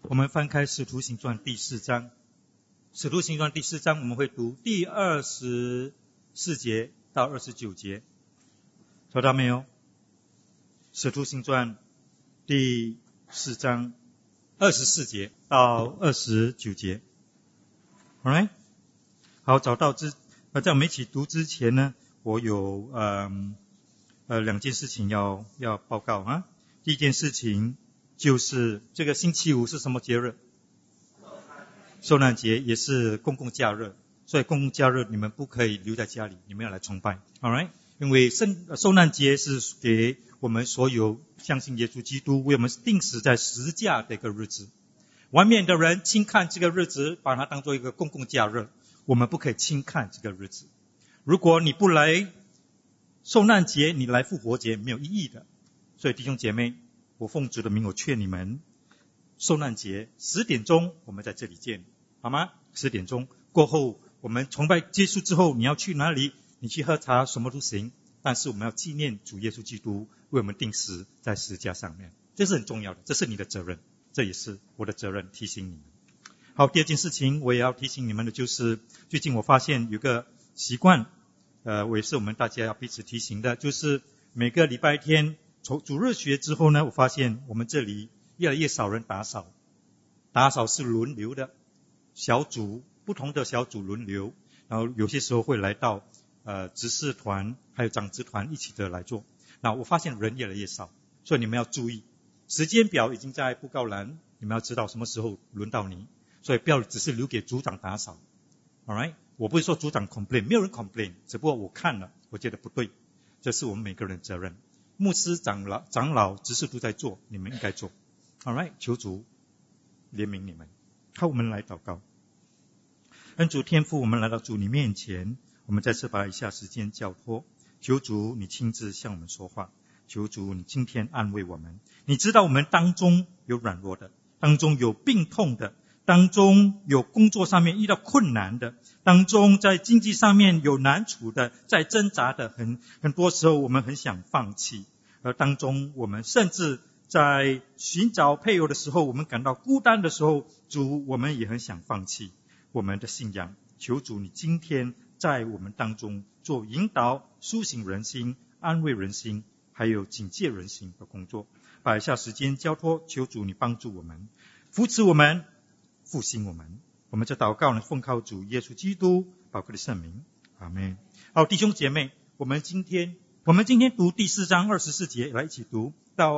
我们翻开《使徒行传》第4章，《使徒行传》第4章我们会读第24节到29节，找到没有？《使徒行传》第4章24节到29节。Alright， 好，找到在我们一起读之前呢，我有两件事情要报告啊。第一件事情就是这个星期五是什么节日？受难节，也是公共假日，所以公共假日你们不可以留在家里，你们要来崇拜 ，alright？ 因为受难节是给我们所有相信耶稣基督为我们钉死在十字架的一个日子。外面的人轻看这个日子，把它当做一个公共假日，我们不可以轻看这个日子。如果你不来受难节，你来复活节没有意义的。所以弟兄姐妹，我奉主的名，我劝你们，受难节10点钟我们在这里见，好吗？10点钟过后，我们崇拜结束之后，你要去哪里？你去喝茶，什么都行。但是我们要纪念主耶稣基督为我们钉死在十字架上面，这是很重要的，这是你的责任，这也是我的责任，提醒你们。好，第二件事情我也要提醒你们的就是，最近我发现有个习惯，我也是我们大家要彼此提醒的，就是每个礼拜天主日学之后呢，我发现我们这里越来越少人打扫。打扫是轮流的，不同的小组轮流，然后有些时候会来到执事团还有长执团一起的来做。那我发现人越来越少，所以你们要注意，时间表已经在布告栏，你们要知道什么时候轮到你，所以不要只是留给组长打扫。Alright， 我不是说组长 complain， 没有人 complain， 只不过我看了，我觉得不对，这是我们每个人的责任。牧师、长老、执事都在做，你们应该做。Alright， 求主怜悯你们。好，我们来祷告。恩主天父，我们来到主你面前，我们再次把以下时间交托，求主你亲自向我们说话，求主你今天安慰我们。你知道我们当中有软弱的，当中有病痛的，当中有工作上面遇到困难的，当中在经济上面有难处的，在挣扎的，很多时候我们很想放弃，而当中我们甚至在寻找配偶的时候，我们感到孤单的时候，主，我们也很想放弃我们的信仰。求主你今天在我们当中做引导、苏醒人心、安慰人心还有警戒人心的工作。把以下时间交托，求主你帮助我们，扶持我们，复兴我们。我们这祷告呢，奉靠主耶稣基督宝贵的圣名，阿们。好，弟兄姐妹，我们今天读第4章24节，来一起读到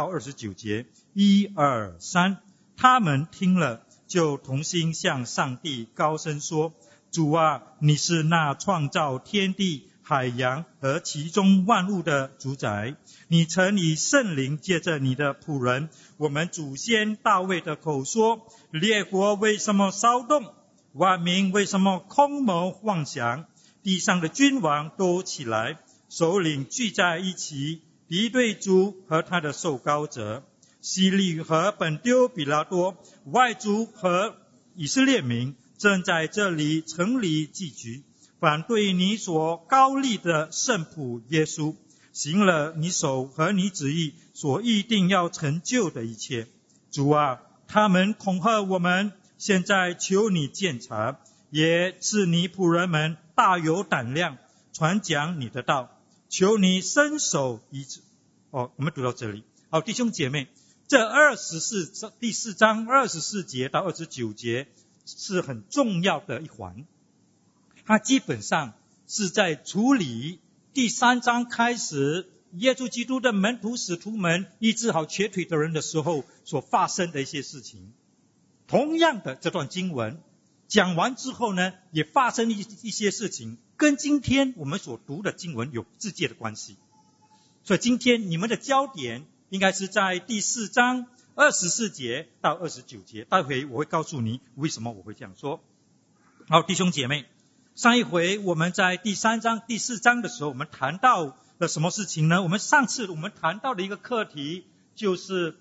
29节。1、2、3，他们听了，就同心向上帝高声说：主啊，你是那创造天地、海洋和其中万物的主宰，你曾以圣灵借着你的仆人我们祖先大卫的口说：列国为什么骚动？万民为什么空谋妄想？地上的君王都起来，首领聚在一起，敌对主和他的受膏者。希律和本丢比拉多，外族和以色列民正在这里城里聚集，反对你所高立的圣仆耶稣，行了你手和你旨意所预定要成就的一切。主啊，他们恐吓我们，现在求你鉴察，也是你仆人们大有胆量传讲你的道，求你伸手医治。我们读到这里。好，弟兄姐妹，这第4章24节到29节是很重要的一环，它基本上是在处理第3章开始耶稣基督的门徒使徒们医治好瘸腿的人的时候所发生的一些事情。同样的，这段经文讲完之后呢，也发生一些事情跟今天我们所读的经文有直接的关系。所以今天你们的焦点应该是在第4章24节到29节，待会我会告诉你为什么我会这样说。好，弟兄姐妹，上一回我们在第3章、第4章的时候，我们谈到了什么事情呢？上次我们谈到的一个课题，就是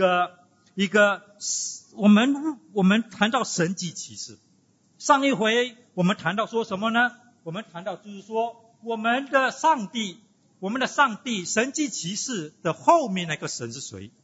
我们谈到神迹奇事。上一回我们谈到说什么呢？我们谈到就是说，我们的上帝神迹奇事的后面那个神是谁？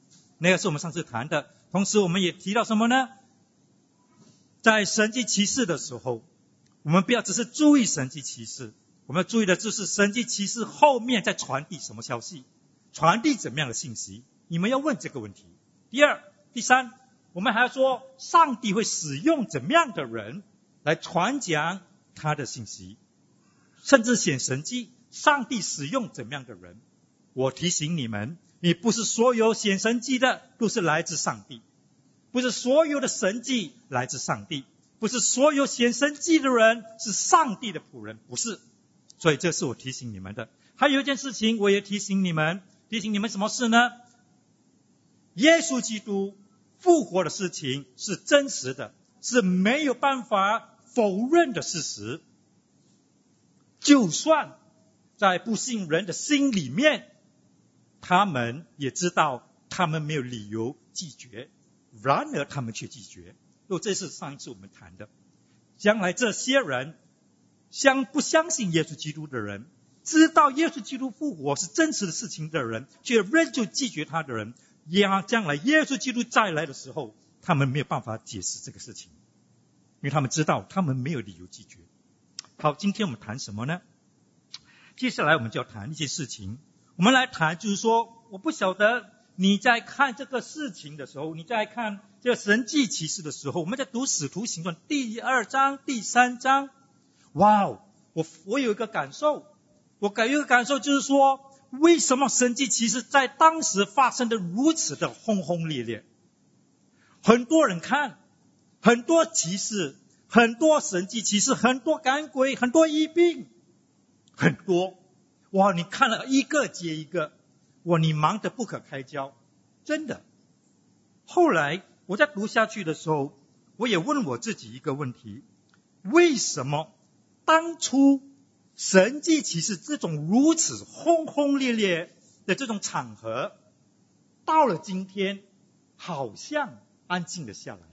那个是我们上次谈的。同时我们也提到什么呢？在神迹奇事的时候，我们不要只是注意神迹奇事，我们要注意的就是神迹奇事后面在传递什么消息，传递怎么样的信息。你们要问这个问题。第二、第三，我们还要说上帝会使用怎么样的人来传讲他的信息，甚至显神迹，上帝使用怎么样的人。我提醒你们，你不是所有显神迹的都是来自上帝，不是所有的神迹来自上帝，不是所有显神迹的人是上帝的仆人，不是。所以这是我提醒你们的。还有一件事情我也提醒你们什么事呢？耶稣基督复活的事情是真实的，是没有办法否认的事实。就算在不信人的心里面，他们也知道他们没有理由拒绝，然而他们却拒绝。这是上一次我们谈的。将来这些人不相信耶稣基督的人，知道耶稣基督复活是真实的事情的人，却仍旧拒绝他的人，将来耶稣基督再来的时候，他们没有办法解释这个事情，因为他们知道他们没有理由拒绝。好，今天我们谈什么呢？接下来我们就要谈一些事情。我们来谈就是说，我不晓得你在看这个事情的时候，你在看这个神迹奇事的时候，我们在读使徒行传第2章第3章，哇，我有一个感受，就是说，为什么神迹奇事在当时发生的如此的轰轰烈烈？很多人看，很多奇事，很多神迹奇事，很多赶鬼，很多医病，很多。哇，你看了一个接一个，哇，你忙得不可开交，真的。后来我在读下去的时候，我也问我自己一个问题：为什么当初神迹奇事这种如此轰轰烈烈的这种场合，到了今天好像安静了下来？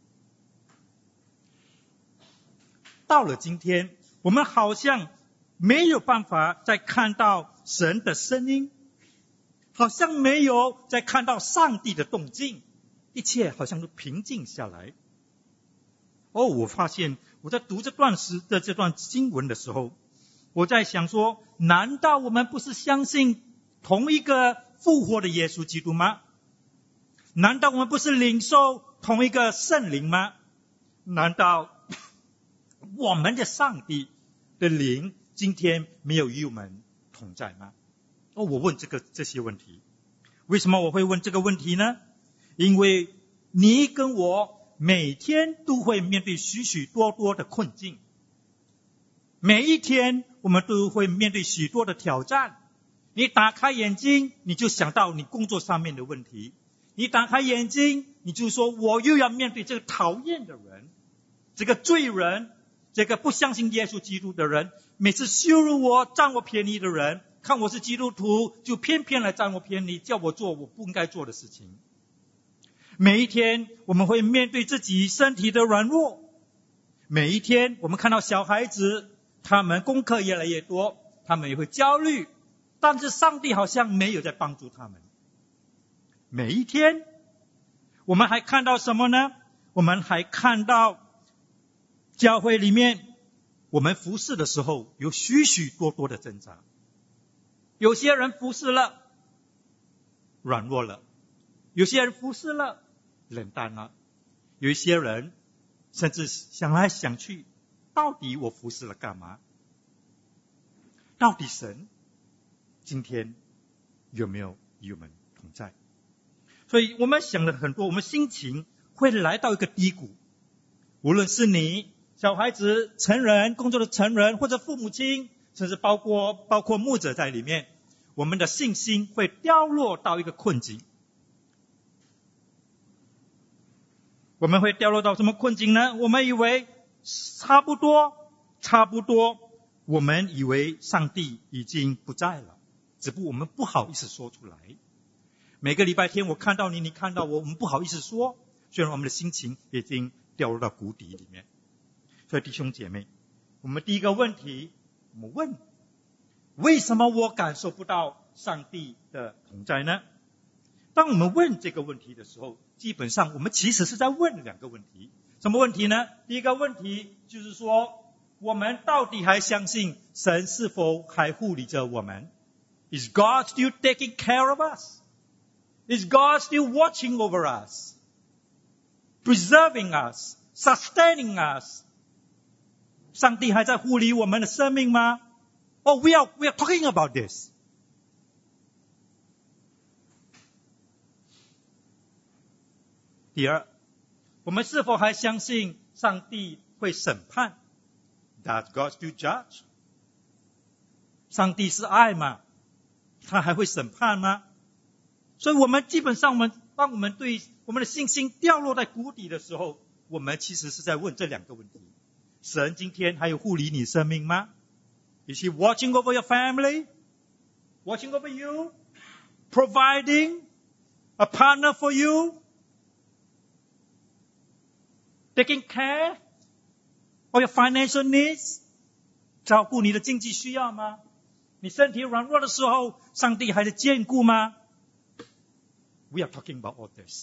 到了今天，我们好像没有办法再看到神的声音，好像没有再看到上帝的动静，一切好像都平静下来。我发现我在读这段经文的时候，我在想说，难道我们不是相信同一个复活的耶稣基督吗？难道我们不是领受同一个圣灵吗？难道我们的上帝的灵今天没有与我们同在吗？我问这些问题。为什么我会问这个问题呢？因为你跟我每天都会面对许许多多的困境，每一天我们都会面对许多的挑战。你打开眼睛，你就想到你工作上面的问题，你打开眼睛，你就说我又要面对这个讨厌的人，这个罪人，这个不相信耶稣基督的人，每次羞辱我占我便宜的人，看我是基督徒就偏偏来占我便宜，叫我做我不应该做的事情。每一天我们会面对自己身体的软弱，每一天我们看到小孩子他们功课越来越多，他们也会焦虑，但是上帝好像没有在帮助他们。每一天我们还看到什么呢？我们还看到教会里面我们服侍的时候有许许多多的挣扎，有些人服侍了软弱了，有些人服侍了冷淡了，有一些人甚至想来想去，到底我服侍了干嘛？到底神今天有没有与我们同在？所以我们想了很多，我们心情会来到一个低谷。无论是你小孩子、成人、工作的成人，或者父母亲，甚至包括牧者在里面，我们的信心会掉落到一个困境。我们会掉落到什么困境呢？我们以为差不多，我们以为上帝已经不在了，只不过我们不好意思说出来。每个礼拜天我看到你，你看到我们不好意思说，虽然我们的心情已经掉落到谷底里面。所以弟兄姐妹，我们第一个问题，我们问，为什么我感受不到上帝的同在呢？ 当我们问这个问题的时候，基本上我们其实是在问两个问题。什么问题呢？第一个问题就是说，我们到底还相信神是否还护理着我们？ Is God still taking care of us? Is God still watching over us? Preserving us? Sustaining us? 上帝还在护理我们的生命吗？ Oh, we are talking about this. 第二，我们是否还相信上帝会审判？ Does God still judge? 上帝是爱吗？他还会审判吗？所以我们基本上当我们对我们的信心掉落在谷底的时候，我们其实是在问这两个问题。神今天还有护理你生命吗？ Is he watching over your family? Watching over you? Providing a partner for you? Taking care of your financial needs? 照顾你的经济需要吗？你身体软弱的时候，上帝还在眷顾吗？ We are talking about all this.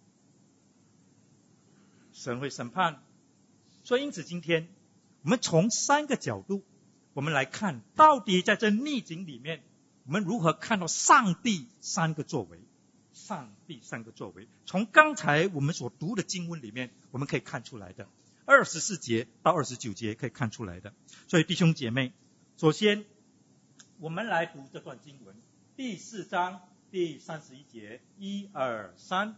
神会审判，所以因此今天我们从三个角度，我们来看到底在这逆境里面，我们如何看到上帝三个作为。上帝三个作为，从刚才我们所读的经文里面，我们可以看出来的，24节到29节可以看出来的。所以弟兄姐妹，首先我们来读这段经文，第4章第31节，1、2、3。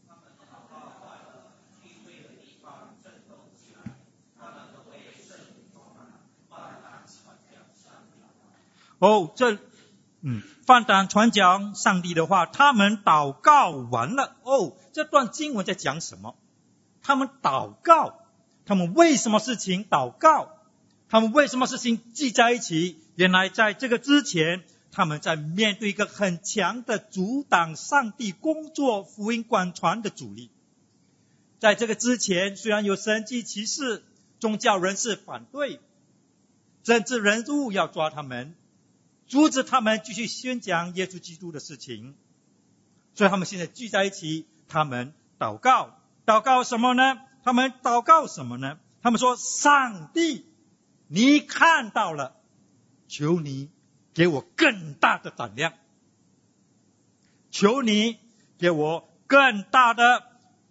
放胆传讲上帝的话，他们祷告完了。这段经文在讲什么？他们祷告，他们为什么事情祷告？他们为什么事情聚在一起？原来在这个之前，他们在面对一个很强的阻挡上帝工作、福音广传的阻力。在这个之前，虽然有神迹奇事，宗教人士反对，政治人物要抓他们，阻止他们继续宣讲耶稣基督的事情，所以他们现在聚在一起，他们祷告。祷告什么呢？他们说，上帝，你看到了，求你给我更大的胆量，求你给我更大的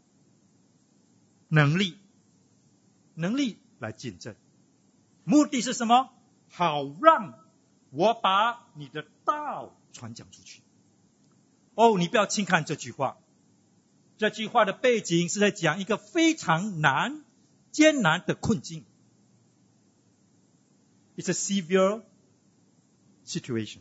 能力来见证。目的是什么？好让我把你的道传讲出去。你不要轻看这句话，这句话的背景是在讲一个非常艰难的困境。It's a severe situation，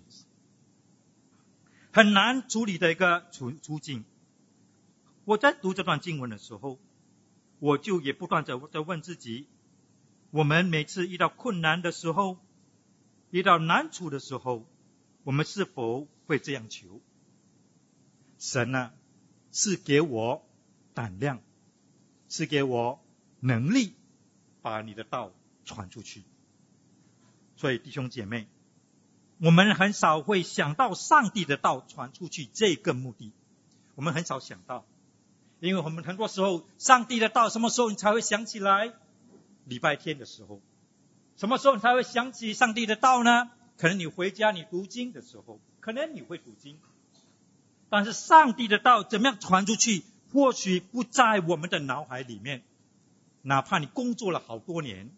很难处理的一个处境。我在读这段经文的时候，我就也不断在问自己，我们每次遇到困难的时候，遇到难处的时候，我们是否会这样求？神啊，是给我胆量，是给我能力，把你的道传出去。所以弟兄姐妹，我们很少会想到上帝的道传出去这个目的，我们很少想到，因为我们很多时候上帝的道什么时候你才会想起来？礼拜天的时候。什么时候你才会想起上帝的道呢？可能你回家你读经的时候，可能你会读经，但是上帝的道怎么样传出去，或许不在我们的脑海里面，哪怕你工作了好多年。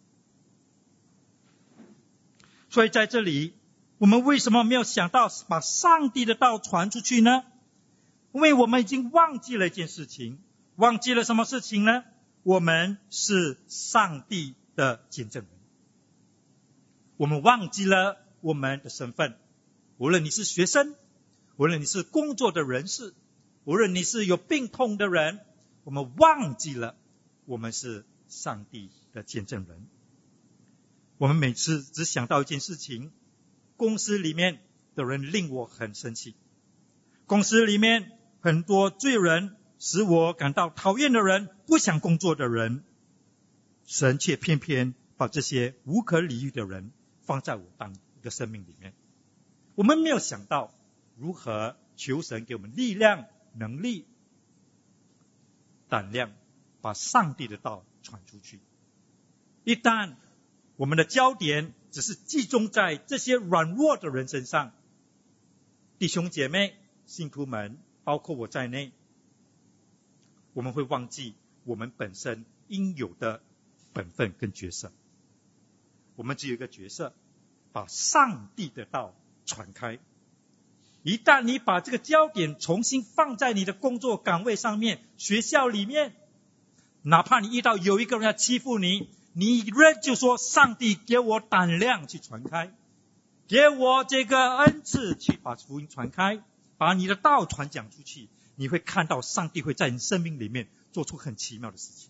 所以在这里，我们为什么没有想到把上帝的道传出去呢？因为我们已经忘记了一件事情。忘记了什么事情呢？我们是上帝的见证人。我们忘记了我们的身份，无论你是学生，无论你是工作的人士，无论你是有病痛的人，我们忘记了我们是上帝的见证人。我们每次只想到一件事情，公司里面的人令我很生气，公司里面很多罪人，使我感到讨厌的人，不想工作的人，神却偏偏把这些无可理喻的人放在我的生命里面。我们没有想到如何求神给我们力量， 能力、胆量，把上帝的道传出去。一旦我们的焦点只是集中在这些软弱的人身上，弟兄姐妹、信徒们，包括我在内，我们会忘记我们本身应有的本分跟角色。我们只有一个角色，把上帝的道传开。一旦你把这个焦点重新放在你的工作岗位上面，学校里面，哪怕你遇到有一个人要欺负你，你仍就说上帝给我胆量去传开，给我这个恩赐去把福音传开，把你的道传讲出去，你会看到上帝会在你生命里面做出很奇妙的事情。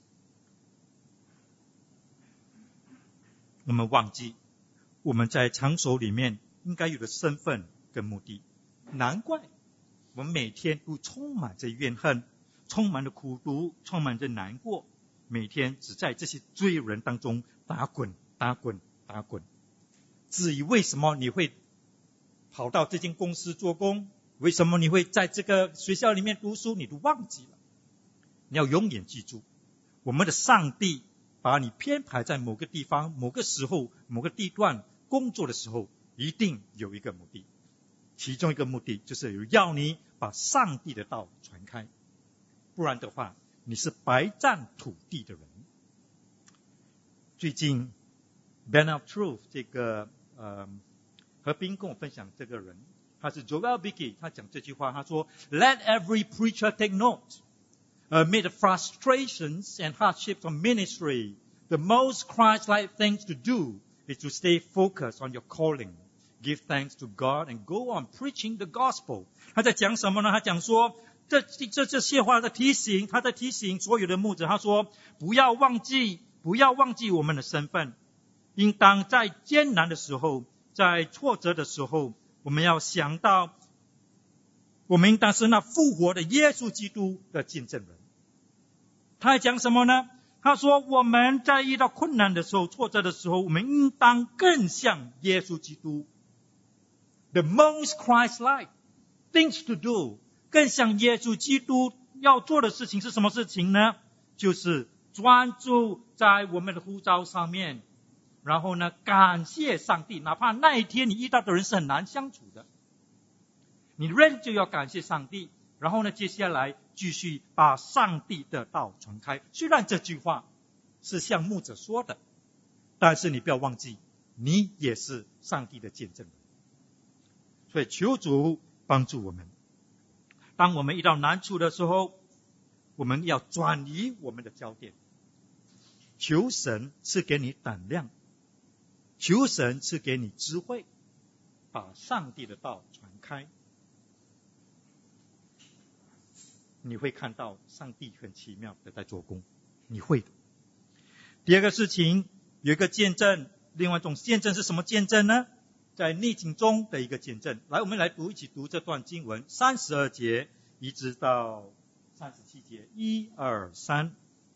我们忘记我们在场所里面应该有的身份跟目的，难怪我们每天都充满着怨恨，充满着苦毒，充满着难过，每天只在这些罪人当中打滚打滚打滚。至于为什么你会跑到这间公司做工，为什么你会在这个学校里面读书，你都忘记了。你要永远记住，我们的上帝把你编排在某个地方、某个时候、某个地段工作的时候，一定有一个目的。其中一个目的就是要你把上帝的道传开，不然的话，你是白占土地的人。最近 Banner of Truth 这个何斌跟我分享这个人，他是 Joel Bickey， 他讲这句话，他说 Let every preacher take note.Amid the frustrations and hardships of ministry, the most Christ-like thing to do is to stay focused on your calling, give thanks to God, and go on preaching the gospel. 他在讲什么呢？他讲说，这些话的提醒，他在提醒所有的牧者，他说，不要忘记我们的身份，应当在艰难的时候，在挫折的时候，我们要想到，我们应当是那复活的耶稣基督的见证人。他还讲什么呢？他说我们在遇到困难的时候、挫折的时候，我们应当更像耶稣基督。The most Christ-like things to do， 更像耶稣基督要做的事情是什么事情呢？就是专注在我们的呼召上面，然后呢，感谢上帝，哪怕那一天你遇到的人是很难相处的，你仍旧要感谢上帝。然后呢，接下来继续把上帝的道传开。虽然这句话是向牧者说的，但是你不要忘记，你也是上帝的见证人。所以求主帮助我们，当我们遇到难处的时候，我们要转移我们的焦点，求神赐给你胆量，求神赐给你智慧，把上帝的道传开。你会看到上帝很奇妙的在做工，你会的。第二个事情，有一个见证，另外一种见证是什么见证呢？在逆境中的一个见证。来，我们来一起读这段经文，32节一直到37节，1、2、3。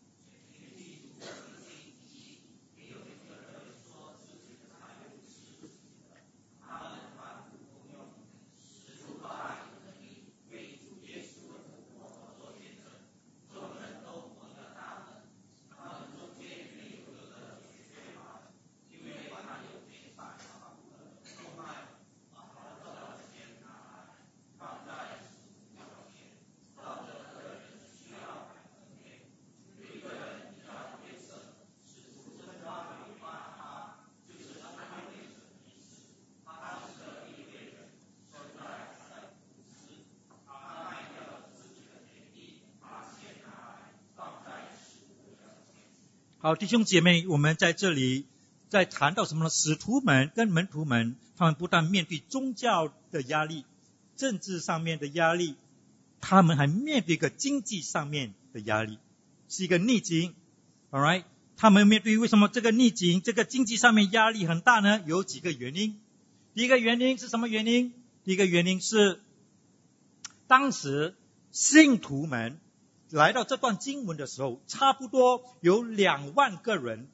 好，弟兄姐妹，我们在这里在谈到什么呢？使徒们跟门徒们，他们不但面对宗教的压力、政治上面的压力，他们还面对一个经济上面的压力，是一个逆境。All right， 他们面对为什么这个逆境、这个经济上面压力很大呢？有几个原因。第一个原因是什么原因？第一个原因是，当时信徒们来到这段经文的时候，差不多有2万个人，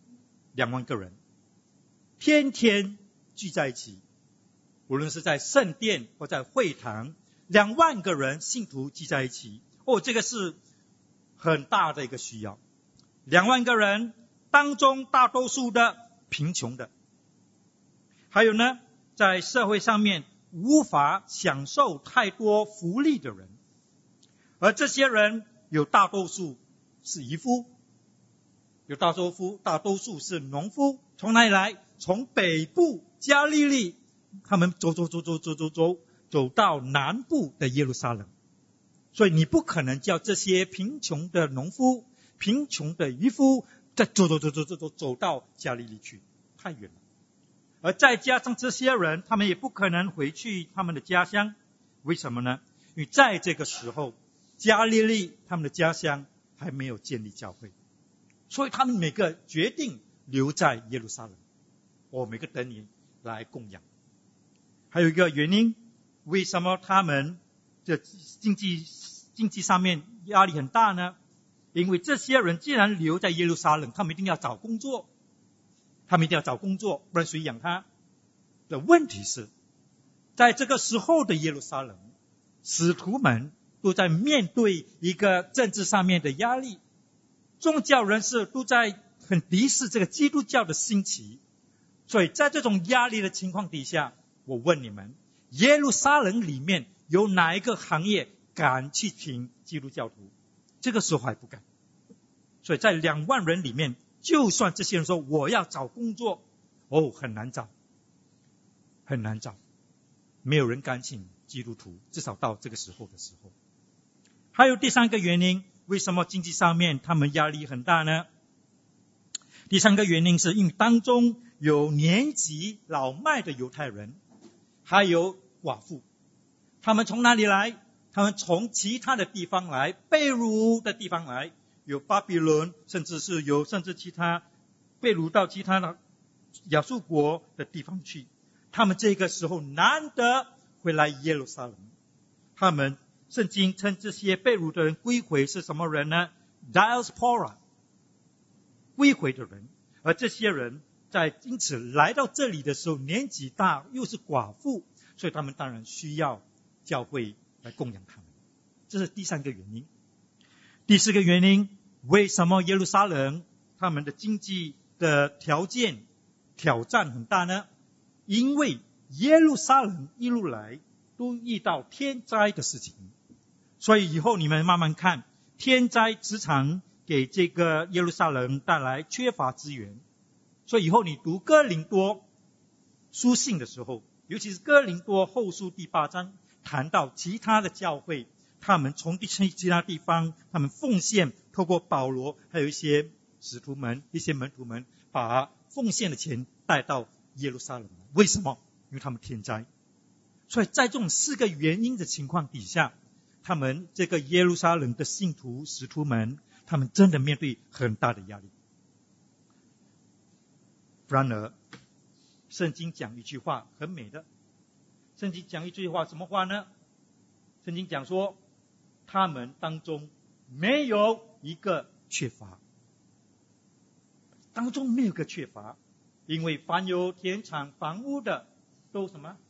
天天聚在一起，无论是在圣殿或在会堂 2万个人信徒聚在一起，这个是很大的一个需要。2万个人当中大多数的贫穷的，还有呢，在社会上面无法享受太多福利的人，而这些人有大多数是渔夫，有大多数是农夫。从哪里来？从北部加利利，他们走到南部的耶路撒冷。所以你不可能叫这些贫穷的农夫、贫穷的渔夫再走到加利利去，太远了。而再加上这些人，他们也不可能回去他们的家乡。为什么呢？因为在这个时候，加利利他们的家乡还没有建立教会，所以他们每个决定留在耶路撒冷，每个等你来供养。还有一个原因，为什么他们的经济上面压力很大呢？因为这些人既然留在耶路撒冷，他们一定要找工作，不然谁养他？的问题是，在这个时候的耶路撒冷，使徒们都在面对一个政治上面的压力，宗教人士都在很敌视这个基督教的兴起。所以在这种压力的情况底下，我问你们，耶路撒冷里面有哪一个行业敢去请基督教徒？这个时候还不敢。所以在2万人里面，就算这些人说我要找工作，很难找，没有人敢请基督徒，至少到这个时候。还有第3个原因，为什么经济上面他们压力很大呢？第3个原因是因为当中有年纪老迈的犹太人，还有寡妇。他们从哪里来？他们从其他的地方来，被掳的地方来，有巴比伦，甚至其他被掳到其他的亚述国的地方去。他们这个时候难得回来耶路撒冷。他们圣经称这些被掳的人归回是什么人呢？ Diaspora， 归回的人。而这些人因此来到这里的时候年纪大，又是寡妇，所以他们当然需要教会来供养他们。这是第3个原因。第4个原因，为什么耶路撒冷他们的经济的条件挑战很大呢？因为耶路撒冷一路来都遇到天灾的事情，所以以后你们慢慢看，天灾时常给这个耶路撒冷带来缺乏资源。所以以后你读哥林多书信的时候，尤其是哥林多后书第8章，谈到其他的教会，他们从其他地方他们奉献，透过保罗还有一些使徒们、一些门徒们，把奉献的钱带到耶路撒冷。为什么？因为他们天灾。所以在这种4个原因的情况底下，他们这个耶路撒冷的信徒使徒们，他们真的面对很大的压力。然而圣经讲一句话很美的，圣经讲一句话，什么话呢？圣经讲说，他们当中没有一个缺乏，因为凡有田产房屋的都什么？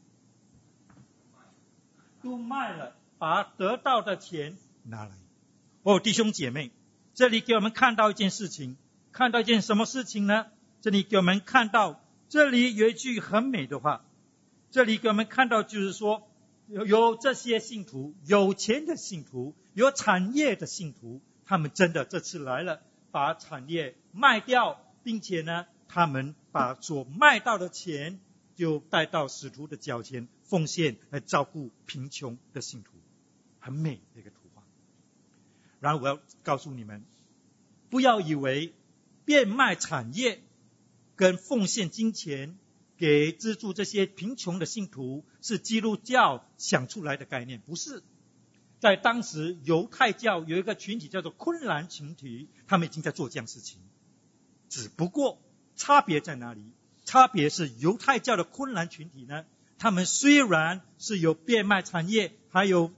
都卖了，把得到的钱拿来。弟兄姐妹，这里给我们看到一件事情，看到一件什么事情呢？这里给我们看到，这里有一句很美的话，这里给我们看到就是说，有这些信徒，有钱的信徒，有产业的信徒，他们真的这次来了，把产业卖掉，并且呢，他们把所卖到的钱就带到使徒的脚前，奉献来照顾贫穷的信徒。很美的一个图画。然后我要告诉你们，不要以为变卖产业跟奉献金钱给资助这些贫穷的信徒是基督教想出来的概念，不是。在当时犹太教有一个群体叫做昆兰群体，他们已经在做这样事情。只不过差别在哪里？差别是犹太教的昆兰群体呢，他们虽然是有变卖产业，还有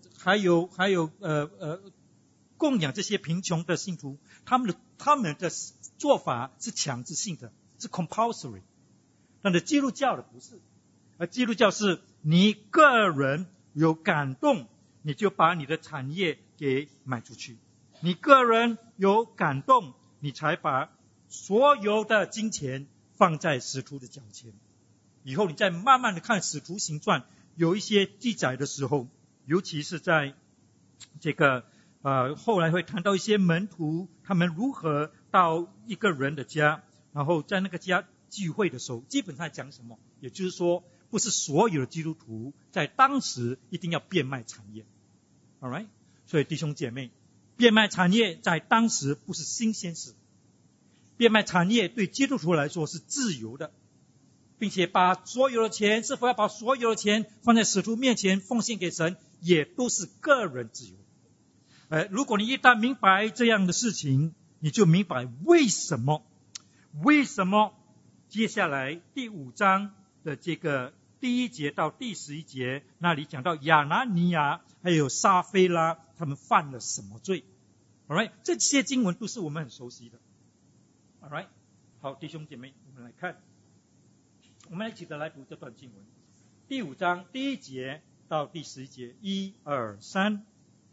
供养这些贫穷的信徒，他们的做法是强制性的，是 compulsory。但是基督教的不是，而基督教是你个人有感动，你就把你的产业给卖出去；你个人有感动，你才把所有的金钱放在使徒的脚前。以后你再慢慢的看使徒行传有一些记载的时候，尤其是在这个后来会谈到一些门徒他们如何到一个人的家，然后在那个家聚会的时候，基本上讲什么，也就是说不是所有的基督徒在当时一定要变卖产业。 Alright， 所以弟兄姐妹，变卖产业在当时不是新鲜事，变卖产业对基督徒来说是自由的，并且把所有的钱，是否要把所有的钱放在使徒面前奉献给神，也都是个人自由。如果你一旦明白这样的事情，你就明白为什么接下来第5章的这个第1节到第11节那里讲到亚拿尼亚还有撒非拉他们犯了什么罪。 Alright， 这些经文都是我们很熟悉的。 Alright， 好，弟兄姐妹，我们来看，我们一起的来读这段经文，第5章第1节到第11节，1、2、3。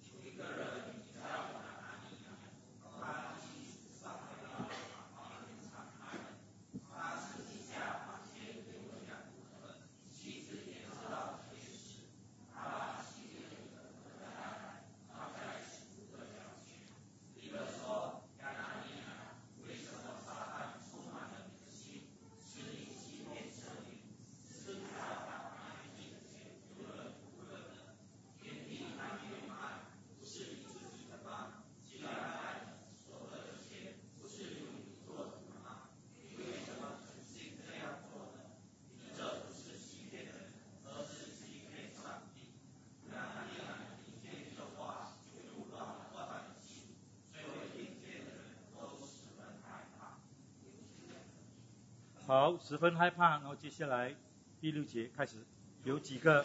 好，十分害怕。然后接下来第6节开始有几个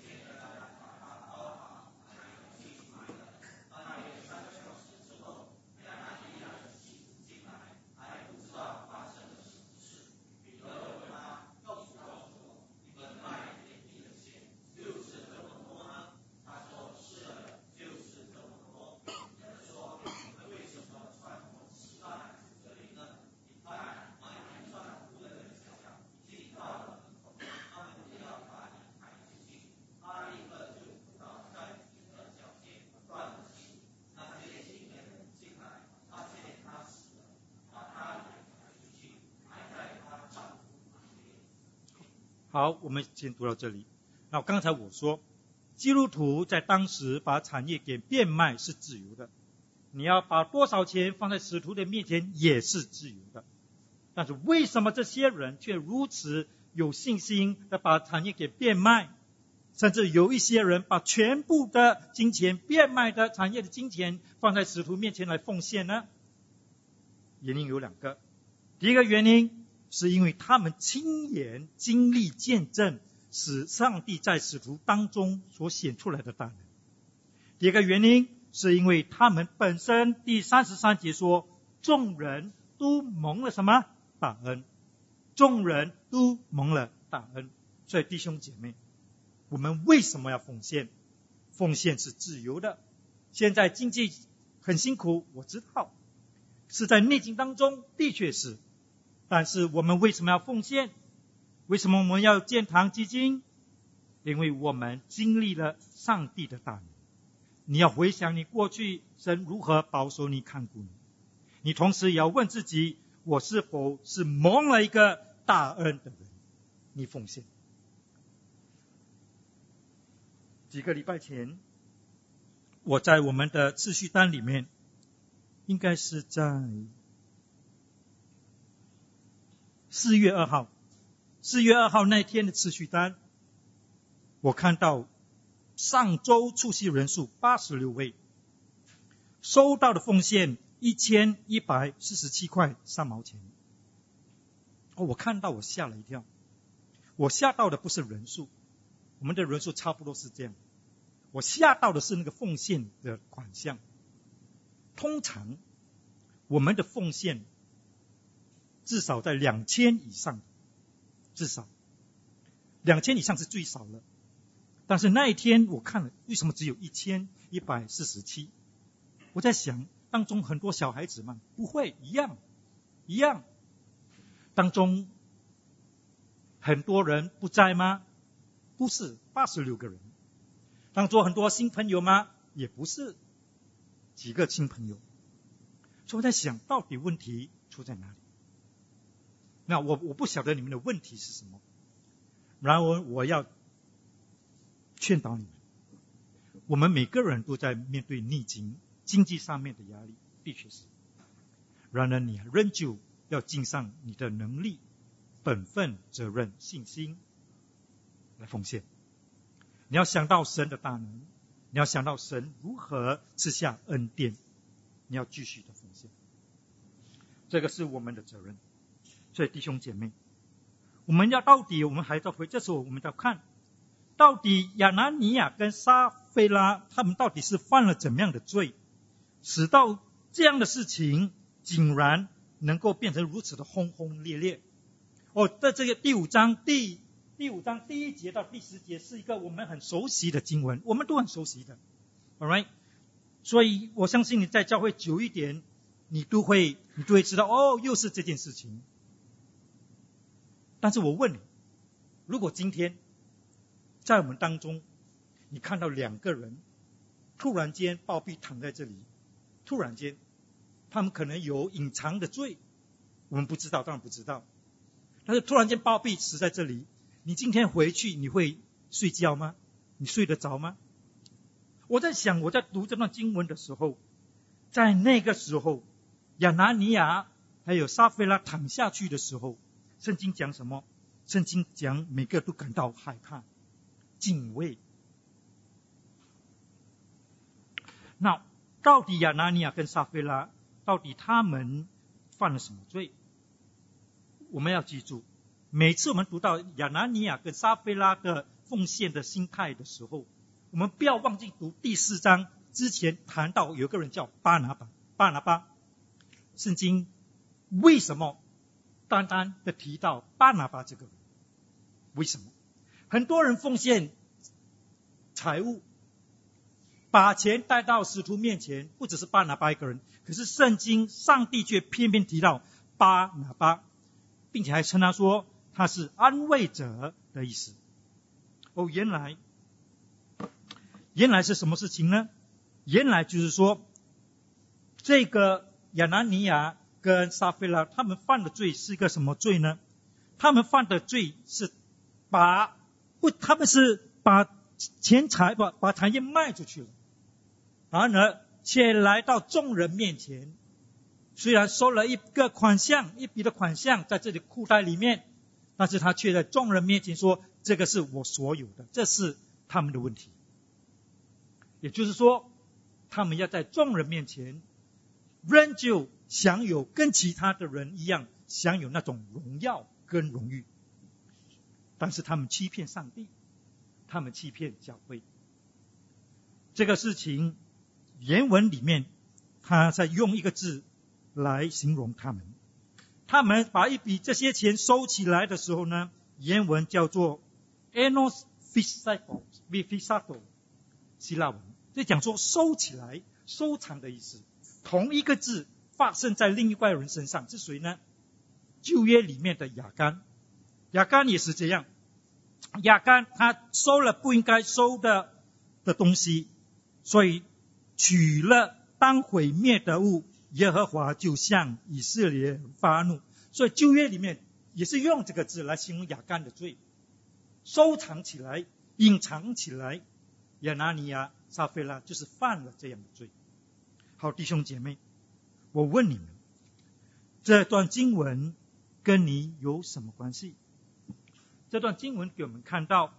好，我们先读到这里。那刚才我说，基督徒在当时把产业给变卖是自由的，你要把多少钱放在使徒的面前也是自由的。但是为什么这些人却如此有信心的把产业给变卖，甚至有一些人把全部的金钱，变卖的产业的金钱放在使徒面前来奉献呢？原因有2个。第一个原因是因为他们亲眼经历见证使上帝在使徒当中所显出来的大能。第二个原因是因为他们本身，第33节说，众人都蒙了什么？大恩。众人都蒙了大恩。所以弟兄姐妹，我们为什么要奉献？奉献是自由的。现在经济很辛苦，我知道，是在逆境当中，的确是。但是我们为什么要奉献？为什么我们要建堂基金？因为我们经历了上帝的大能。你要回想你过去神如何保守你、看顾你，你同时也要问自己，我是否是蒙了一个大恩的人？你奉献。几个礼拜前，我在我们的次序单里面，应该是在4月2号那天的次序单，我看到上周出席人数86位，收到的奉献1147块3毛钱。我看到我吓了一跳。我吓到的不是人数，我们的人数差不多是这样，我吓到的是那个奉献的款项。通常我们的奉献至少在2000以上，至少2000以上是最少了。 但是那一天我看了，为什么只有1147？我在想，当中很多小孩子吗？不会，一样。当中很多人不在吗？不是，86个人。当中很多新朋友吗？也不是，几个新朋友。所以我在想，到底问题出在哪里？那我不晓得你们的问题是什么，然而我要劝导你们，我们每个人都在面对逆境，经济上面的压力，的确是。然而你仍旧要尽上你的能力、本分、责任、信心来奉献。你要想到神的大能，你要想到神如何赐下恩典，你要继续的奉献。这个是我们的责任。所以弟兄姐妹，我们还要回，这时候我们要看，到底亚拿尼亚跟撒非拉他们到底是犯了怎么样的罪，使到这样的事情竟然能够变成如此的轰轰烈烈。在这个第五章第1节到第10节是一个我们很熟悉的经文，我们都很熟悉的 ，alright。所以我相信你在教会久一点，你都会知道，又是这件事情。但是我问你，如果今天在我们当中，你看到2个人突然间暴毙躺在这里，突然间他们可能有隐藏的罪，我们不知道，当然不知道。但是突然间暴毙死在这里，你今天回去你会睡觉吗？你睡得着吗？我在想，我在读这段经文的时候，在那个时候亚拿尼亚还有撒非拉躺下去的时候，圣经讲什么？圣经讲每个都感到害怕、敬畏。那到底亚拿尼亚跟撒非拉，到底他们犯了什么罪？我们要记住，每次我们读到亚拿尼亚跟撒非拉的奉献的心态的时候，我们不要忘记读第4章之前谈到有个人叫巴拿巴。圣经为什么单单的提到巴拿巴这个人？为什么？很多人奉献财物，把钱带到使徒面前，不只是巴拿巴一个人，可是上帝却偏偏提到巴拿巴，并且还称他说他是安慰者的意思。原来是什么事情呢？原来就是说，这个亚拿尼亚跟撒非拉他们犯的罪是一个什么罪呢？他们犯的罪是把钱财把产业卖出去了，然而却来到众人面前，虽然收了一笔的款项在这里裤袋里面，但是他却在众人面前说，这个是我所有的，这是他们的问题。也就是说，他们要在众人面前仍旧享有跟其他的人一样享有那种荣耀跟荣誉，但是他们欺骗上帝，他们欺骗教会。这个事情原文里面他在用一个字来形容他们。他们把一笔这些钱收起来的时候呢，原文叫做 enos physato 希腊文，就讲说收起来、收藏的意思。同一个字发生在另一个人身上，是谁呢？旧约里面的亚干。亚干也是这样，亚干他收了不应该收的东西，所以取了当毁灭的物，耶和华就向以色列人发怒。所以旧约里面也是用这个字来形容亚干的罪，收藏起来、隐藏起来。亚拿尼亚、撒非拉就是犯了这样的罪。好，弟兄姐妹，我问你们，这段经文跟你有什么关系？这段经文给我们看到，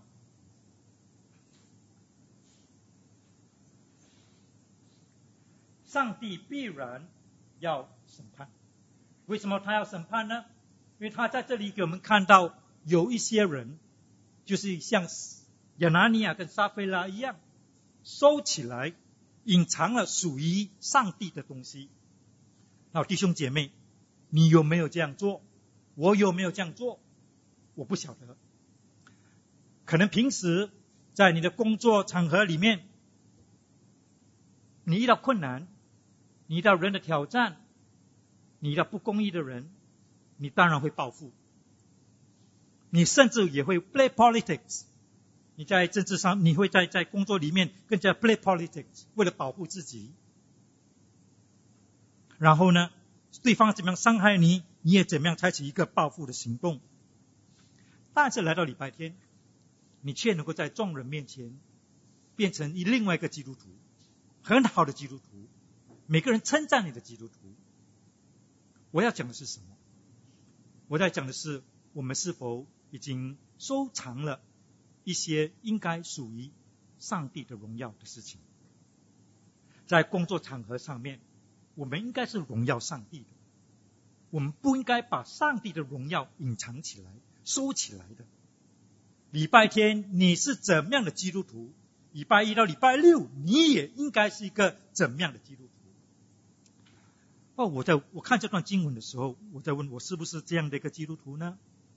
上帝必然要审判。为什么他要审判呢？因为他在这里给我们看到有一些人就是像亚拿尼亚跟撒非拉一样，收起来隐藏了属于上帝的东西。好，弟兄姐妹，你有没有这样做？我有没有这样做？我不晓得。可能平时在你的工作场合里面，你遇到困难，你遇到人的挑战，你遇到不公义的人，你当然会报复，你甚至也会 play politics。你在政治上，你会在工作里面更加 play politics， 为了保护自己。然后呢，对方怎么样伤害你，你也怎么样采取一个报复的行动。但是来到礼拜天，你却能够在众人面前变成另外一个基督徒，很好的基督徒，每个人称赞你的基督徒。我要讲的是什么？我在讲的是，我们是否已经收藏了一些应该属于上帝的荣耀的事情。在工作场合上面，我们应该是荣耀上帝的，我们不应该把上帝的荣耀隐藏起来收起来的。礼拜天你是怎么样的基督徒，礼拜一到礼拜六你也应该是一个怎么样的基督徒。我看这段经文的时候，我在问我是不是这样的一个基督徒呢？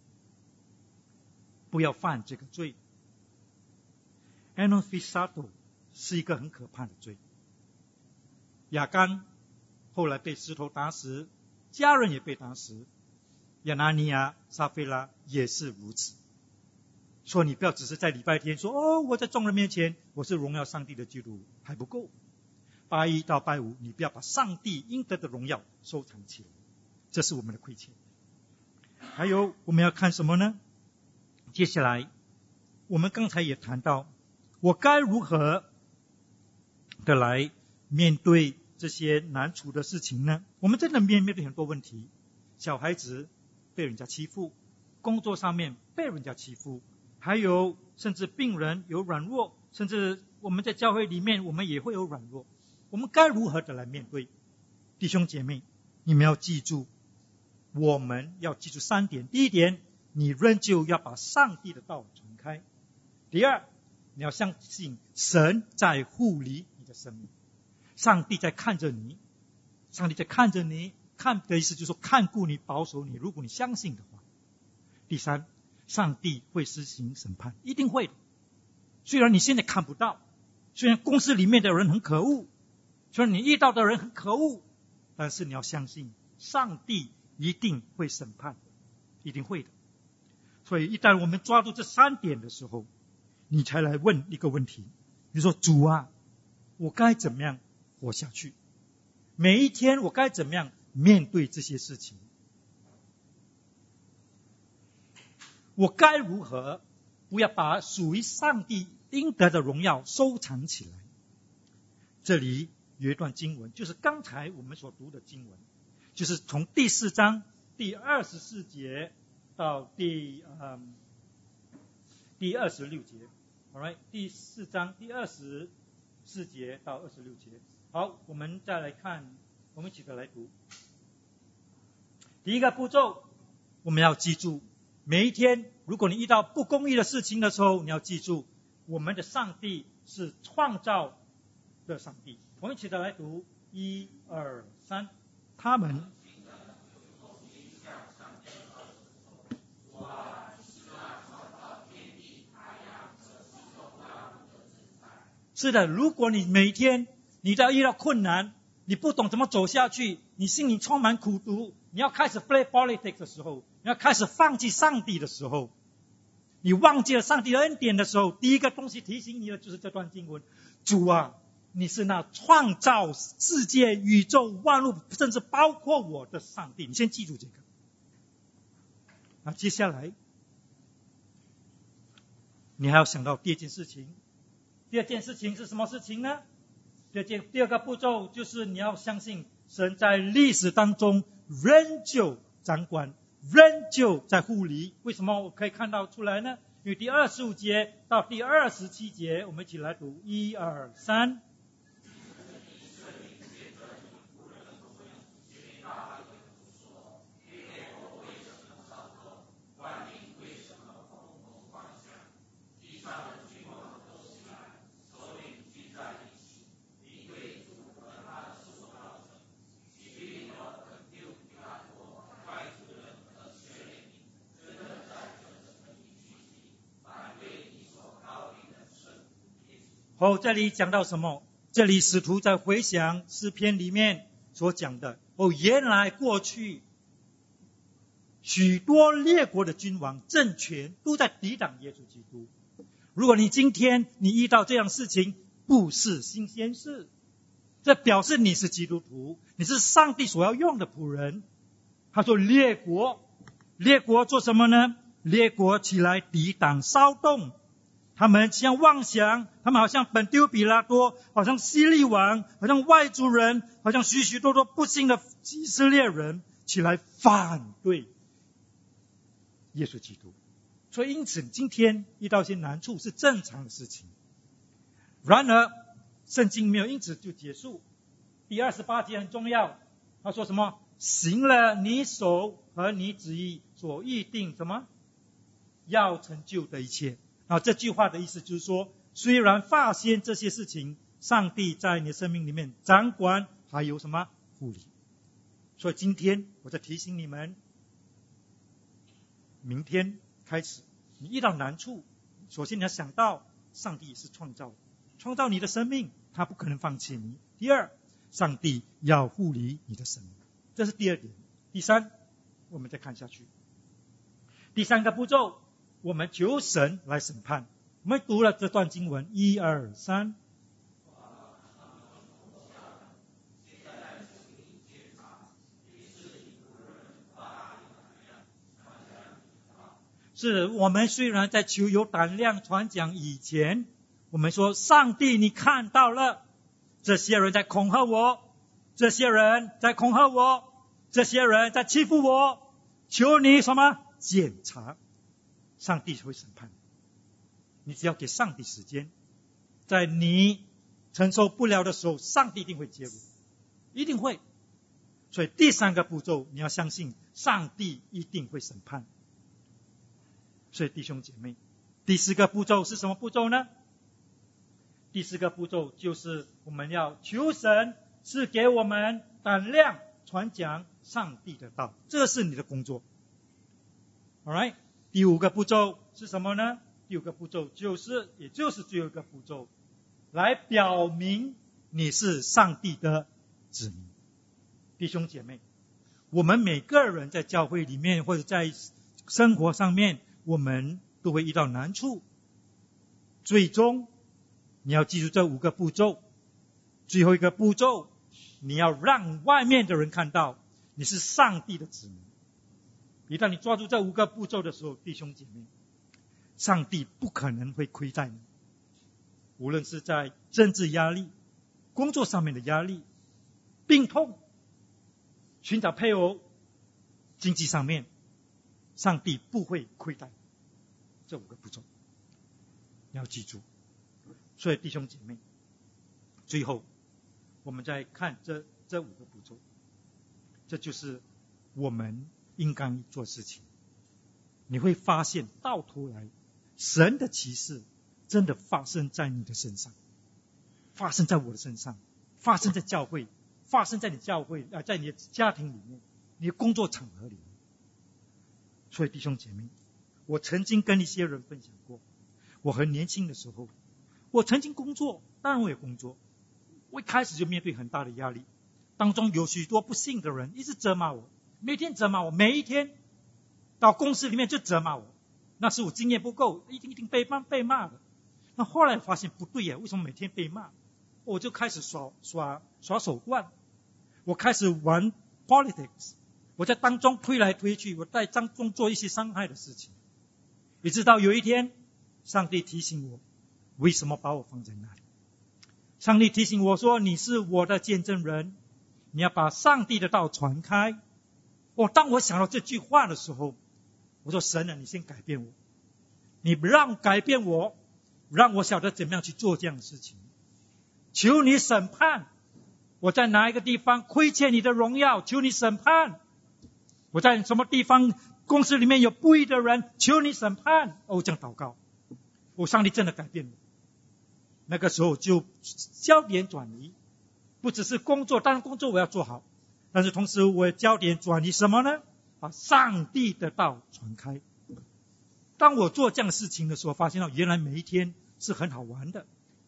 不要犯这个罪。Anophisato 是一个很可怕的罪。亚干后来被石头打死，家人也被打死，亚拿尼亚、撒非拉也是如此。所以你不要只是在礼拜天说我在众人面前我是荣耀上帝的基督徒，还不够。拜一到拜五，你不要把上帝应得的荣耀收藏起来，这是我们的亏欠。还有我们要看什么呢？接下来我们刚才也谈到，我该如何的来面对这些难处的事情呢？我们真的面对很多问题，小孩子被人家欺负，工作上面被人家欺负，还有甚至病人有软弱，甚至我们在教会里面我们也会有软弱，我们该如何的来面对？弟兄姐妹，你们要记住，我们要记住3点。第一点，你仍旧要把上帝的道传开。第二，你要相信神在护理你的生命，上帝在看着你，上帝在看着你，看的意思就是说看顾你，保守你，如果你相信的话。第三，上帝会施行审判，一定会的。虽然你现在看不到，虽然公司里面的人很可恶，虽然你遇到的人很可恶，但是你要相信上帝一定会审判，一定会的。所以一旦我们抓住这3点的时候，你才来问一个问题，你说主啊，我该怎么样活下去？每一天我该怎么样面对这些事情？我该如何不要把属于上帝应得的荣耀收藏起来？这里有一段经文，就是刚才我们所读的经文，就是从第4章第24节到第26节。Alright， 第4章第24节到26节。好，我们再来看，我们一起来读。第一个步骤，我们要记住，每一天如果你遇到不公义的事情的时候，你要记住我们的上帝是创造的上帝。我们一起来读1、2、3。他们是的，如果你每天你在遇到困难，你不懂怎么走下去，你心里充满苦毒，你要开始 play politics 的时候，你要开始放弃上帝的时候，你忘记了上帝的恩典的时候，第一个东西提醒你的就是这段经文，主啊，你是那创造世界宇宙万物甚至包括我的上帝。你先记住这个。那接下来你还要想到第二件事情。第二件事情是什么事情呢？第二个步骤就是你要相信神在历史当中仍旧掌管，仍旧在护理。为什么我可以看到出来呢？因为第25节到第27节，我们一起来读1、2、3。 这里讲到什么？这里使徒在回想诗篇里面所讲的，原来过去许多列国的君王政权都在抵挡耶稣基督。如果你今天你遇到这样事情，不是新鲜事，这表示你是基督徒，你是上帝所要用的仆人。他说列国做什么呢？列国起来抵挡骚动，他们像妄想，他们好像本丢比拉多，好像希律王，好像外族人，好像许许多多不幸的以色列人起来反对耶稣基督。所以因此今天遇到一些难处是正常的事情。然而圣经没有因此就结束。第28节很重要，他说什么？行了你手和你旨意所预定什么要成就的一切。这句话的意思就是说，虽然发现这些事情，上帝在你的生命里面掌管，还有什么护理。所以今天我在提醒你们，明天开始你遇到难处，首先你要想到上帝是创造你的生命，他不可能放弃你。第二，上帝要护理你的生命，这是第二点。第三，我们再看下去。第三个步骤，我们求神来审判。我们读了这段经文1、2、3。是我们虽然在求有胆量传讲以前，我们说上帝你看到了，这些人在恐吓我，这些人在恐吓我，这些人在欺负我，求你什么检查，上帝会审判。你只要给上帝时间，在你承受不了的时候，上帝一定会介入，一定会。所以第三个步骤，你要相信上帝一定会审判。所以弟兄姐妹，第四个步骤是什么步骤呢？第四个步骤就是我们要求神是给我们胆量传讲上帝的道，这是你的工作。 Alright， 第五个步骤是什么呢？第五个步骤也就是最后一个步骤，来表明你是上帝的子民。弟兄姐妹，我们每个人在教会里面或者在生活上面，我们都会遇到难处。最终你要记住这五个步骤。最后一个步骤，你要让外面的人看到你是上帝的子民。一旦你抓住这五个步骤的时候，弟兄姐妹，上帝不可能会亏待你。无论是在政治压力、工作上面的压力、病痛、寻找配偶、经济上面，上帝不会亏待这五个步骤，你要记住。所以弟兄姐妹，最后我们再看这五个步骤，这就是我们应该做事情。你会发现到头来，神的奇事真的发生在你的身上，发生在我的身上，发生在教会，发生在你教会在你的家庭里面，你的工作场合里面。所以弟兄姐妹，我曾经跟一些人分享过，我很年轻的时候，我曾经工作，当然我也工作，我一开始就面对很大的压力，当中有许多不幸的人一直责骂我，每天责骂我，每一天到公司里面就责骂我。那是我经验不够，一定被骂的。那后来发现不对呀，为什么每天被骂？我就开始耍手段，我开始玩 politics， 我在当中推来推去，我在当中做一些伤害的事情。一直到有一天，上帝提醒我，为什么把我放在那里？上帝提醒我说，你是我的见证人，你要把上帝的道传开。当我想到这句话的时候，我说神啊，你先改变我，你让改变我，让我晓得怎么样去做这样的事情。求你审判我在哪一个地方亏欠你的荣耀，求你审判我在什么地方公司里面有不义的人，求你审判。这样祷告，上帝真的改变我。那个时候就焦点转移，不只是工作，当然工作我要做好，但是同时我焦点转移什么呢？把上帝的道传开。当我做这样的事情的时候，发现到原来每一天是很好玩的。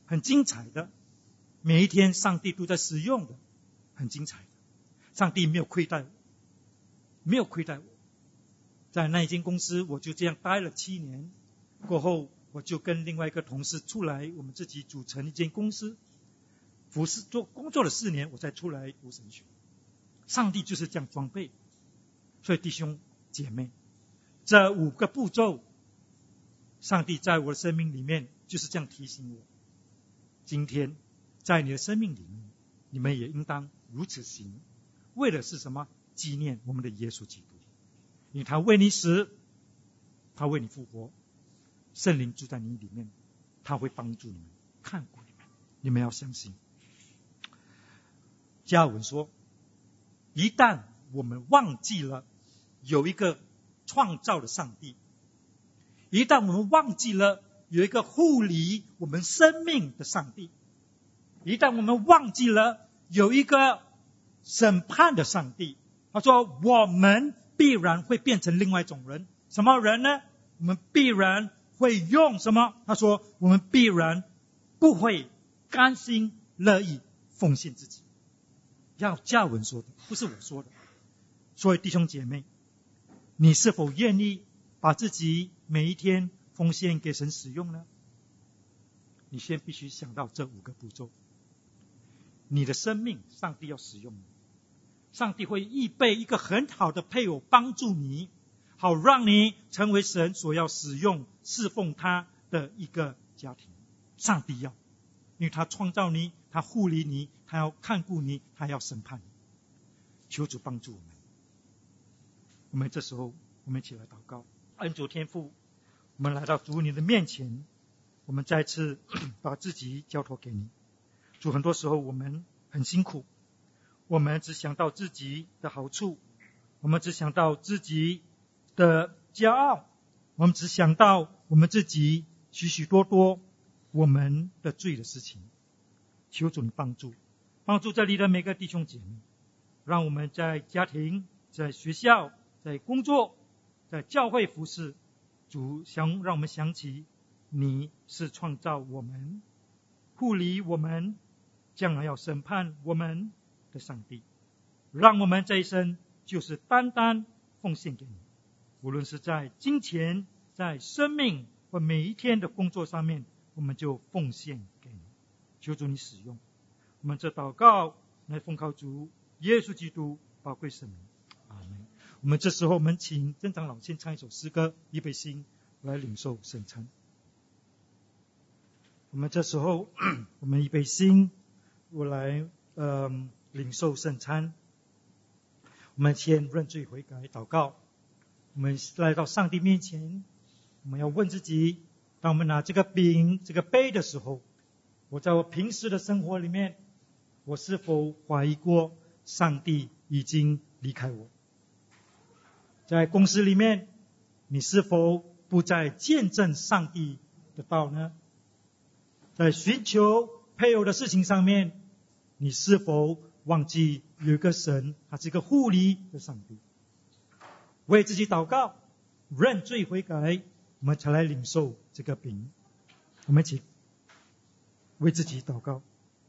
很精彩的，每一天上帝都在使用的，很精彩的。上帝没有亏待我，没有亏待我。在那一间公司，我就这样待了7年，过后我就跟另外一个同事出来，我们自己组成一间公司，工作了4年，我才出来读神学。上帝就是这样装备。所以弟兄姐妹，这5个步骤，上帝在我的生命里面就是这样提醒我。今天在你的生命里面，你们也应当如此行，为的是什么？纪念我们的耶稣基督。因为他为你死，他为你复活，圣灵住在你里面，他会帮助你们，看顾你们，你们要相信。加尔文说，一旦我们忘记了有一个创造的上帝，一旦我们忘记了有一个护理我们生命的上帝，一旦我们忘记了有一个审判的上帝，他说我们必然会变成另外一种人。什么人呢？我们必然会用什么？他说我们必然不会甘心乐意奉献自己。要加尔文说的，不是我说的。所以弟兄姐妹，你是否愿意把自己每一天奉献给神使用呢？你先必须想到这5个步骤。你的生命，上帝要使用你，上帝会预备一个很好的配偶帮助你，好让你成为神所要使用侍奉他的一个家庭。上帝要，因为他创造你，他护理你，他要看顾你，他要审判你。求主帮助我们。我们这时候，我们一起来祷告。恩主天父，我们来到主你的面前，我们再次把自己交托给你。主，很多时候我们很辛苦，我们只想到自己的好处，我们只想到自己的骄傲，我们只想到我们自己许许多多我们的罪的事情。求主你帮助这里的每个弟兄姐妹，让我们在家庭、在学校、在工作、在教会服侍，主让我们想起你是创造我们、护理我们、将来要审判我们的上帝。让我们这一生就是单单奉献给你，无论是在金钱、在生命或每一天的工作上面，我们就奉献给你。求主你使用我们，这祷告来奉靠主耶稣基督宝贵圣名，阿门。我们这时候，我们请曾长老先唱一首诗歌，预备心来领受圣餐。我们这时候，我们预备心，我来领受圣餐。我们先认罪悔改祷告。我们来到上帝面前，我们要问自己：当我们拿这个饼、这个杯的时候，我在我平时的生活里面，我是否怀疑过上帝已经离开我？在公司里面，你是否不再见证上帝的道呢？在寻求配偶的事情上面，你是否忘记有一个神，他是一个护理的上帝？为自己祷告，认罪悔改，我们才来领受这个饼。我们一起为自己祷告。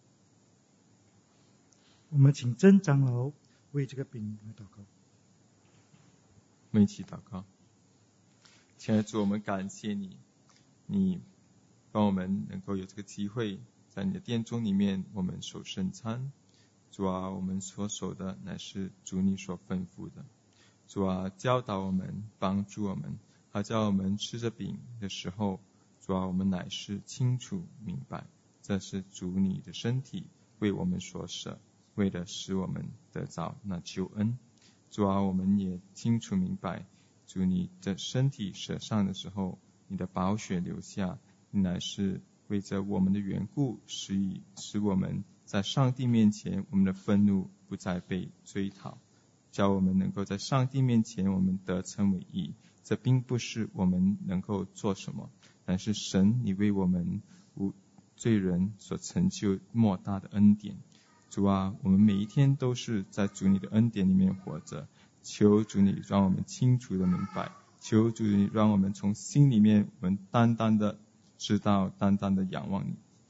我们请曾长老为这个饼来祷告。 我们一起祷告。亲爱的主，我们感谢你，你让我们能够有这个机会，在你的殿中里面，我们守圣餐。主啊，我们所守的乃是主你所吩咐的。主啊，教导我们，帮助我们，好叫我们吃着饼的时候，主啊，我们乃是清楚明白，这是主你的身体为我们所舍，为了使我们得着那救恩。主啊，我们也清楚明白，主你的身体舍上的时候，你的宝血流下，你乃是为着我们的缘故，使我们在上帝面前，我们的愤怒不再被追讨，叫我们能够在上帝面前，我们得称为义。这并不是我们能够做什么，乃是神你为我们罪人所成就莫大的恩典。主啊，我们每一天都是在主你的恩典里面活着，求主你让我们清楚的明白，求主你让我们从心里面，我们单单的知道，单单的仰望你，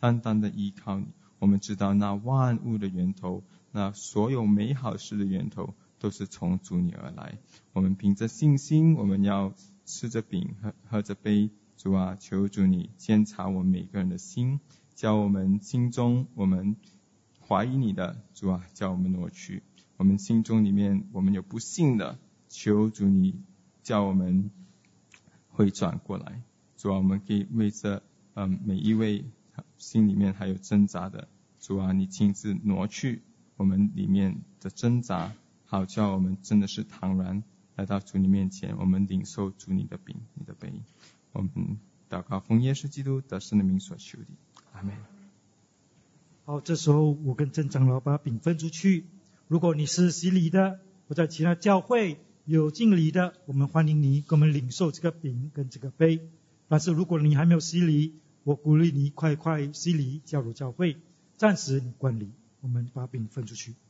单单的依靠你。我们知道那万物的源头，那所有美好事的源头都是从主你而来。我们凭着信心，我们要吃着饼喝着杯。主啊，求主你监察我们每个人的心，叫我们心中我们怀疑你的，主啊，叫我们挪去。我们心中里面我们有不信的，求主你叫我们回转过来。主啊，我们可以为着每一位心里面还有挣扎的，主啊，你亲自挪去我们里面的挣扎，好叫我们真的是坦然来到主你面前，我们领受主你的饼你的杯。我们祷告奉耶稣基督得胜的名所求的，阿们。 好，这时候我跟郑长老把饼分出去。如果你是洗礼的，或在其他教会有敬礼的，我们欢迎你跟我们领受这个饼跟这个杯。但是如果你还没有洗礼，我鼓励你快洗礼，加入教会，暂时你管理。我们把饼分出去。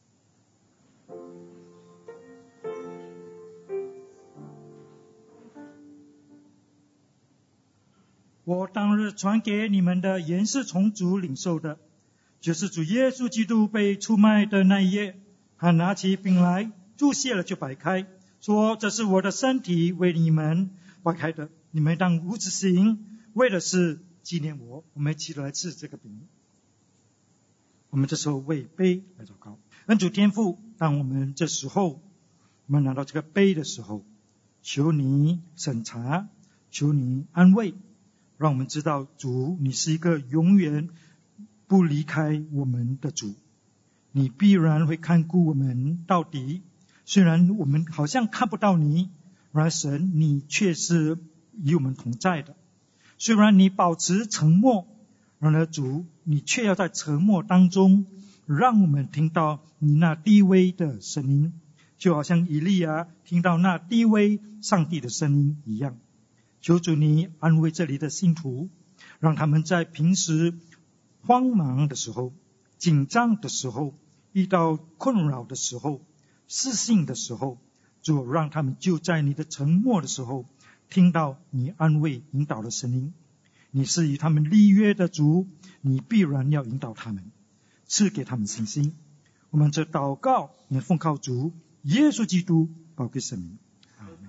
我当日传给你们的原是从主领受的，就是主耶稣基督被出卖的那一夜，他拿起饼来，注谢了就摆开，说这是我的身体，为你们摆开的，你们当如此行，为的是纪念我。我们一起来吃这个饼。我们这时候为杯来祷告。恩主天父，当我们这时候我们拿到这个杯的时候，求你审查，求你安慰，让我们知道主你是一个永远不离开我们的主，你必然会看顾我们到底。虽然我们好像看不到你，然而神你却是与我们同在的。虽然你保持沉默，然而主你却要在沉默当中让我们听到你那低微的声音，就好像以利亚听到那低微上帝的声音一样。求主你安慰这里的信徒，让他们在平时慌忙的时候、紧张的时候、遇到困扰的时候、失信的时候，主让他们就在你的沉默的时候听到你安慰引导的声音。你是与他们立约的主，你必然要引导他们，赐给他们信心。我们这祷告也奉靠主耶稣基督宝贵圣名，阿们。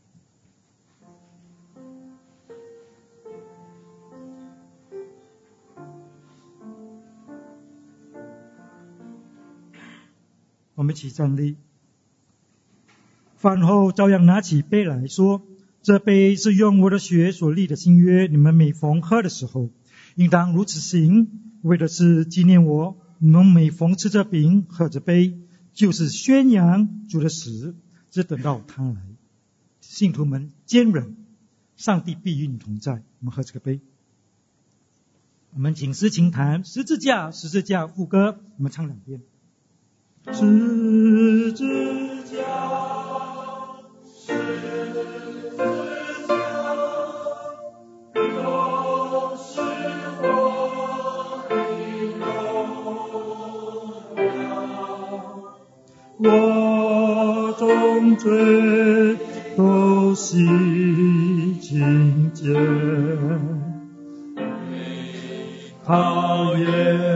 我们一起站立，饭后照样拿起杯来说，这杯是用我的血所立的新约，你们每逢喝的时候应当如此行，为的是纪念我。你们每逢吃着饼喝着杯，就是宣扬主的死，直等到他来。信徒们坚忍，上帝必与你同在。我们喝这个杯。我们请诗琴弹十字架副歌，我们唱两遍。十字架，十字架，都是我的荣耀，我众罪都洗净净，他也